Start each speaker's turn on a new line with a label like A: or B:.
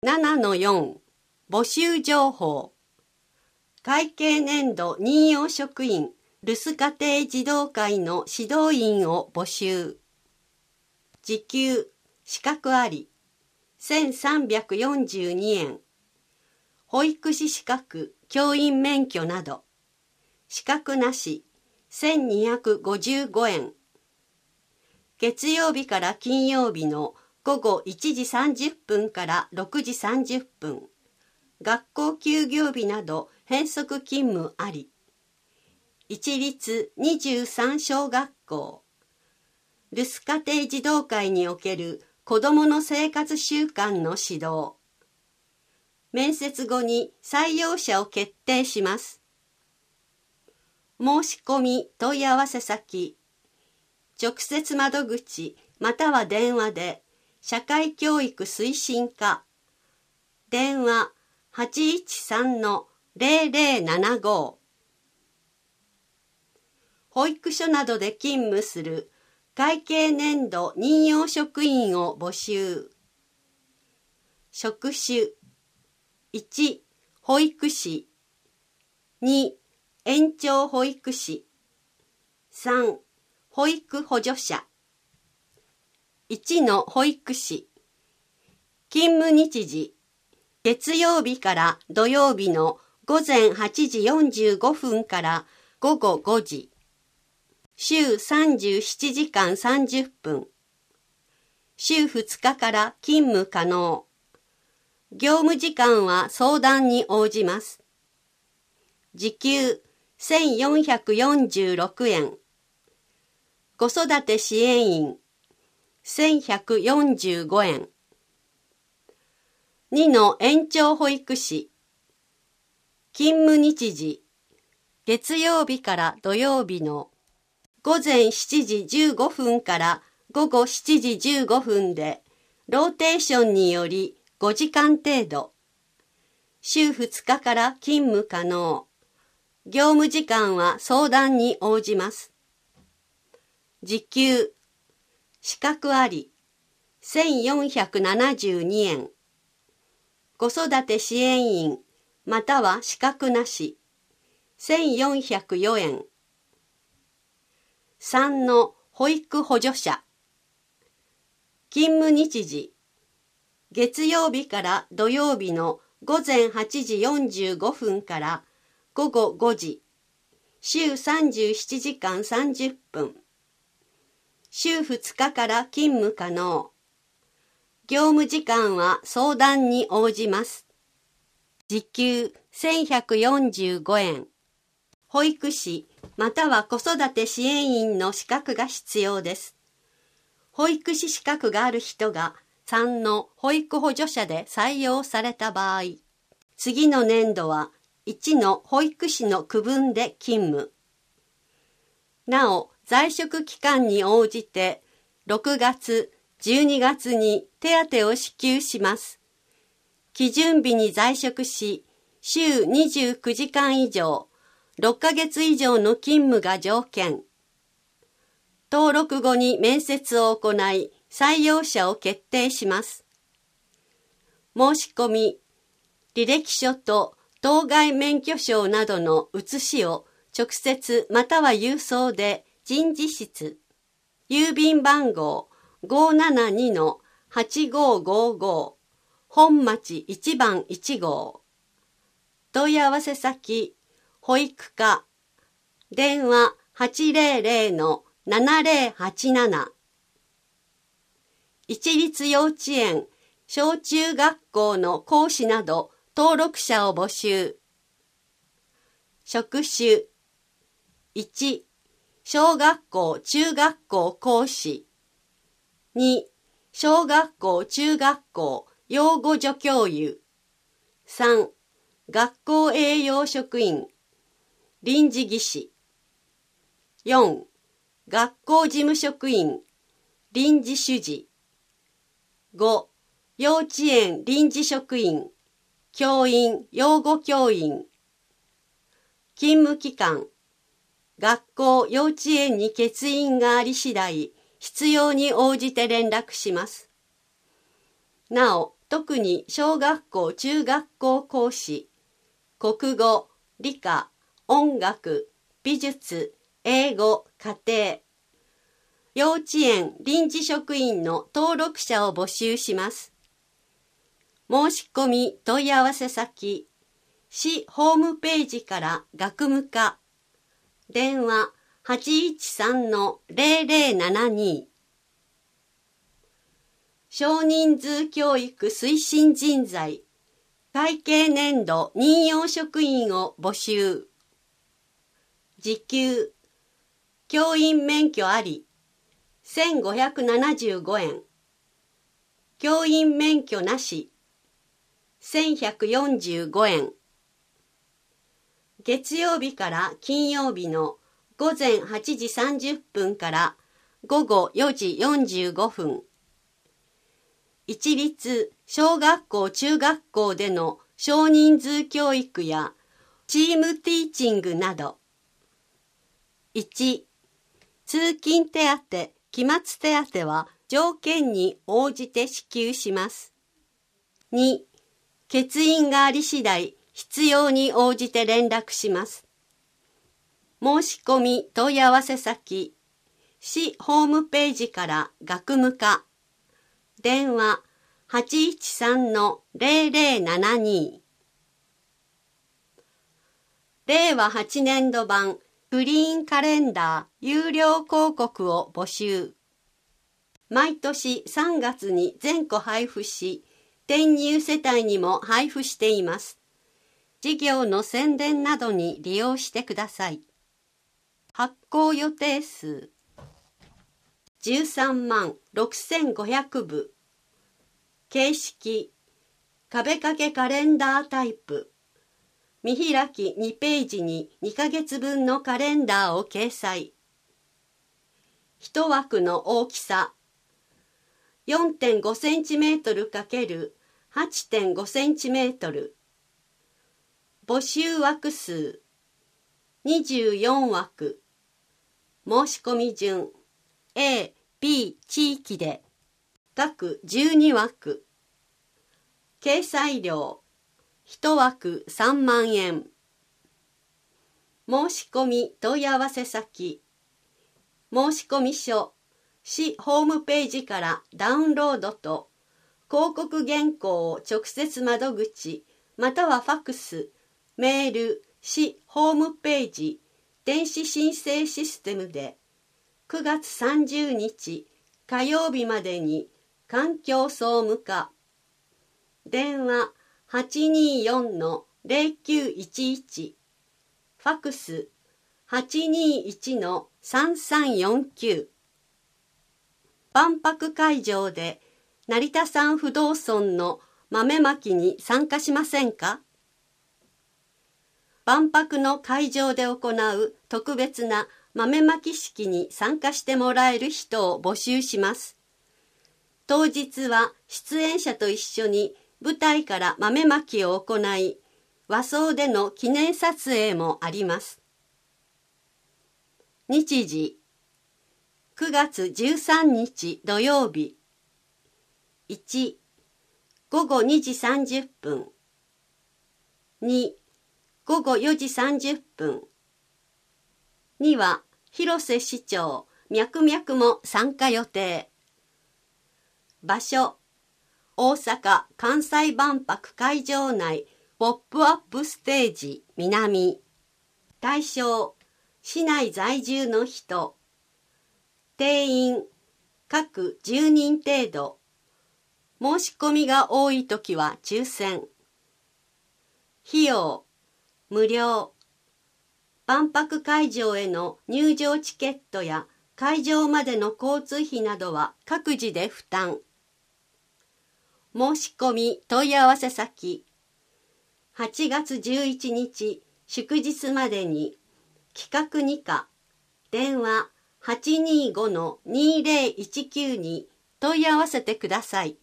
A: 7-4 募集情報。会計年度任用職員留守家庭児童会の指導員を募集。時給資格あり1342円。保育士資格教員免許など資格なし1255円。月曜日から金曜日の午後1時30分から6時30分。学校休業日など変則勤務あり。一律23小学校。留守家庭児童会における子どもの生活習慣の指導。面接後に採用者を決定します。申し込み問い合わせ先。直接窓口または電話で社会教育推進課。電話 813-0075。保育所などで勤務する会計年度任用職員を募集。職種1、保育士2、延長保育士3、保育補助者。1の保育士。勤務日時月曜日から土曜日の午前8時45分から午後5時。週37時間30分。週2日から勤務可能。業務時間は相談に応じます。時給1446円。子育て支援員1145円。2の延長保育士。勤務日時月曜日から土曜日の午前7時15分から午後7時15分でローテーションにより5時間程度。週2日から勤務可能。業務時間は相談に応じます。時給資格あり1472円。子育て支援員または資格なし1404円。3の保育補助者。勤務日時月曜日から土曜日の午前8時45分から午後5時。週37時間30分。週2日から勤務可能。業務時間は相談に応じます。時給1145円。保育士または子育て支援員の資格が必要です。保育士資格がある人が3の保育補助者で採用された場合、次の年度は1の保育士の区分で勤務。なお、在職期間に応じて6月、12月に手当を支給します。基準日に在職し、週29時間以上、6ヶ月以上の勤務が条件。登録後に面接を行い、採用者を決定します。申し込み、履歴書と当該免許証などの写しを直接または郵送で人事室、郵便番号572-8555、本町1番1号。問い合わせ先、保育課、電話800-7087。一律幼稚園、小中学校の講師など登録者を募集。職種1、小学校中学校講師2、小学校中学校養護助教諭3、学校栄養職員臨時技師4、学校事務職員臨時主事5、幼稚園臨時職員教員養護教員。勤務期間学校幼稚園に欠員があり次第必要に応じて連絡します。なお、 特に小学校中学校講師、国語、理科、音楽、美術、英語、家庭、幼稚園臨時職員の登録者を募集します。申し込み問い合わせ先、市ホームページから学務課、電話 813-0072。少人数教育推進人材、会計年度任用職員を募集。時給、教員免許あり、1575円。教員免許なし、1145円。月曜日から金曜日の午前8時30分から午後4時45分。一律小学校中学校での少人数教育やチームティーチングなど。1、通勤手当、期末手当は条件に応じて支給します。2、欠員があり次第必要に応じて連絡します。申し込み問い合わせ先、市ホームページから学務課、電話 813-0072。令和8年度版グリーンカレンダー有料広告を募集。毎年3月に全個配布し、転入世帯にも配布しています。事業の宣伝などに利用してください。発行予定数13万6500部。形式壁掛けカレンダータイプ。見開き2ページに2ヶ月分のカレンダーを掲載。一枠の大きさ 4.5 センチメートル×8.5 センチメートル。募集枠数24枠。申し込み順 A、B 地域で各12枠。掲載料1枠3万円。申し込み問い合わせ先、申し込み書、市ホームページからダウンロードと広告原稿を直接窓口またはファクス、メール、市ホームページ、電子申請システムで9月30日火曜日までに環境総務課、電話 824-0911、ファクス 821-3349。万博会場で成田山不動尊の豆まきに参加しませんか？万博の会場で行う特別な豆まき式に参加してもらえる人を募集します。当日は出演者と一緒に舞台から豆まきを行い、和装での記念撮影もあります。日時9月13日土曜日。1、午後2時30分。2、午後4時30分。2は広瀬市長、脈々も参加予定。場所、大阪・関西万博会場内ポップアップステージ南。対象、市内在住の人。定員、各10人程度。申し込みが多いときは抽選。費用、無料。万博会場への入場チケットや会場までの交通費などは各自で負担。申し込み問い合わせ先、8月11日祝日までに企画2課、電話 825-2019 に問い合わせてください。